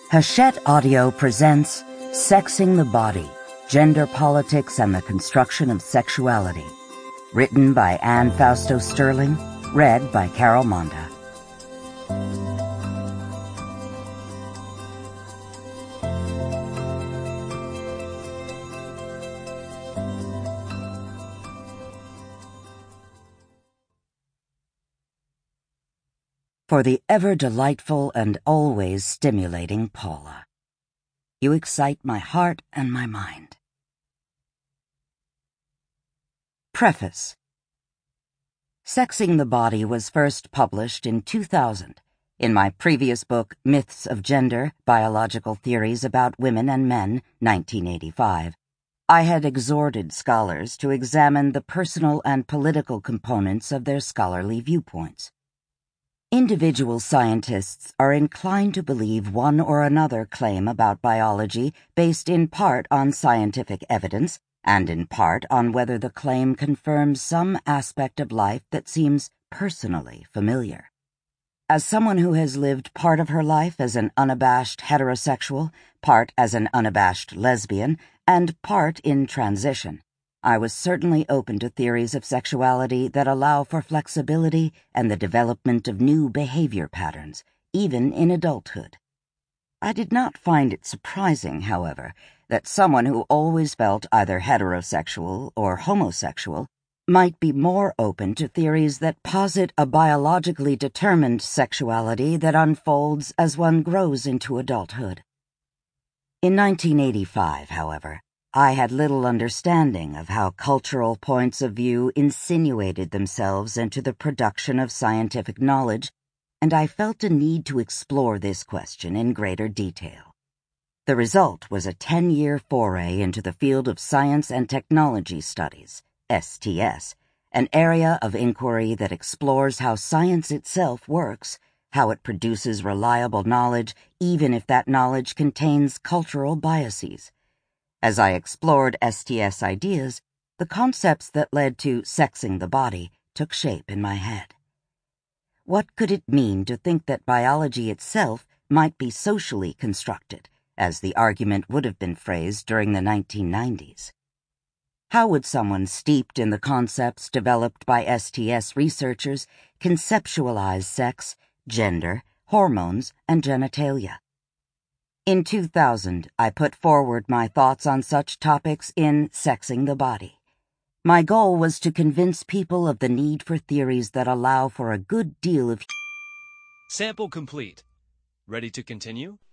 Hachette Audio presents Sexing the Body, Gender Politics and the Construction of Sexuality. Written by Anne Fausto Sterling, read by Carol Monda. For the ever-delightful and always stimulating Paula. You excite my heart and my mind. Preface. Sexing the Body was first published in 2000 in my previous book, Myths of Gender, Biological Theories About Women and Men, 1985. I had exhorted scholars to examine the personal and political components of their scholarly viewpoints. Individual scientists are inclined to believe one or another claim about biology based in part on scientific evidence and in part on whether the claim confirms some aspect of life that seems personally familiar. As someone who has lived part of her life as an unabashed heterosexual, part as an unabashed lesbian, and part in transition, I was certainly open to theories of sexuality that allow for flexibility and the development of new behavior patterns, even in adulthood. I did not find it surprising, however, that someone who always felt either heterosexual or homosexual might be more open to theories that posit a biologically determined sexuality that unfolds as one grows into adulthood. In 1985, however, I had little understanding of how cultural points of view insinuated themselves into the production of scientific knowledge, and I felt a need to explore this question in greater detail. The result was a 10-year foray into the field of science and technology studies, STS, an area of inquiry that explores how science itself works, how it produces reliable knowledge even if that knowledge contains cultural biases. As I explored STS ideas, the concepts that led to Sexing the Body took shape in my head. What could it mean to think that biology itself might be socially constructed, as the argument would have been phrased during the 1990s? How would someone steeped in the concepts developed by STS researchers conceptualize sex, gender, hormones, and genitalia? In 2000, I put forward my thoughts on such topics in Sexing the Body. My goal was to convince people of the need for theories that allow for a good deal of... Sample complete. Ready to continue?